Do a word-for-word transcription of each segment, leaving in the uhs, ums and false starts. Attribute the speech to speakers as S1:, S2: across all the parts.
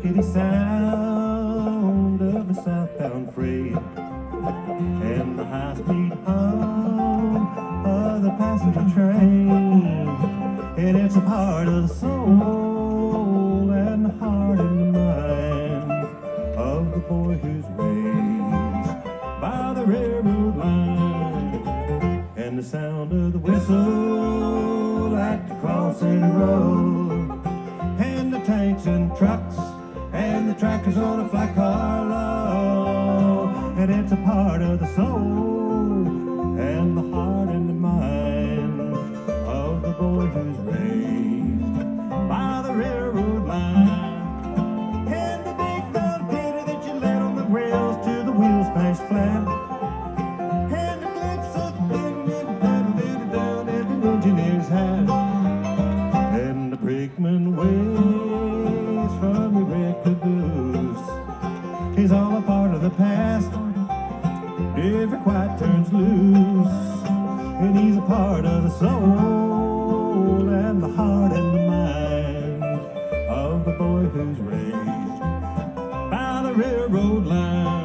S1: rickety sound of the southbound freight and the high-speed hum of the passenger train. And it's a part of the soul and the heart and the mind of the boy who's raised by the railroad line. And the sound of the whistle at the crossing road, and the tanks and trucks and the tractors on a flat car load. And it's a part of the soul and the heart and the mind of the boy who's raised by the railroad line. And the big mountain that you led on the rails till the wheels smashed flat, and the glimpse of the wind down in the engineer's hat, and the brakeman waves from the red caboose. He's all a part of the past, every quiet turns loose, and he's a part of the soul and the heart and the mind of the boy who's raised by the railroad line.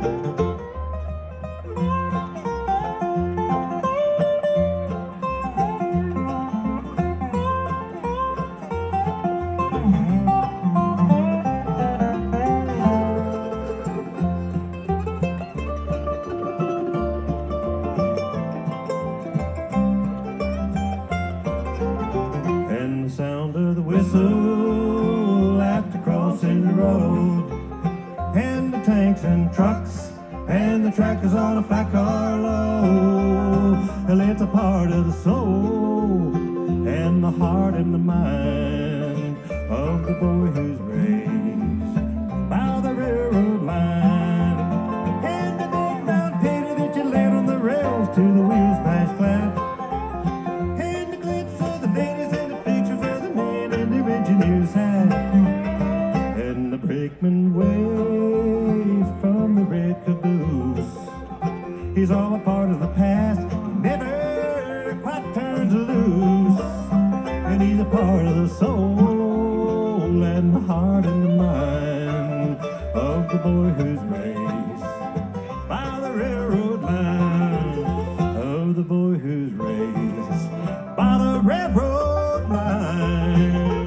S1: And the sound of the whistle at the crossing road, and the tanks and trucks and the tractors on a flat car load. Well, it's a part of the soul and the heart and the mind of the boy who's raised by the railroad line. And the big round penny that you laid on the rails till the wheels smashed flat, and the glimpse of the ladies and the pictures of the men in the engineer's hat, and the brakeman wave from the red caboose. He's all a part of the past, never quite turns loose, and he's a part of the soul and the heart and the mind of the boy who's raised by the railroad line, of the boy who's raised by the railroad line.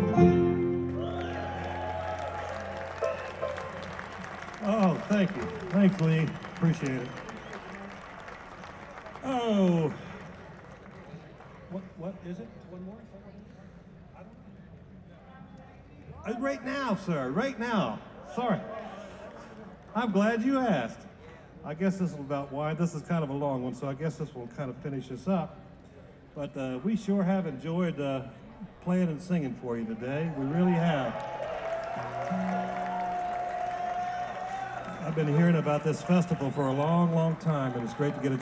S1: Oh, thank you. Thanks, Lee. Appreciate it. Oh. What, what is it? One more? I don't know. Uh, Right now, sir. Right now. Sorry. I'm glad you asked. I guess this is about why. This is kind of a long one, so I guess this will kind of finish us up. But uh, we sure have enjoyed uh, playing and singing for you today. We really have. I've been hearing about this festival for a long, long time, and it's great to get a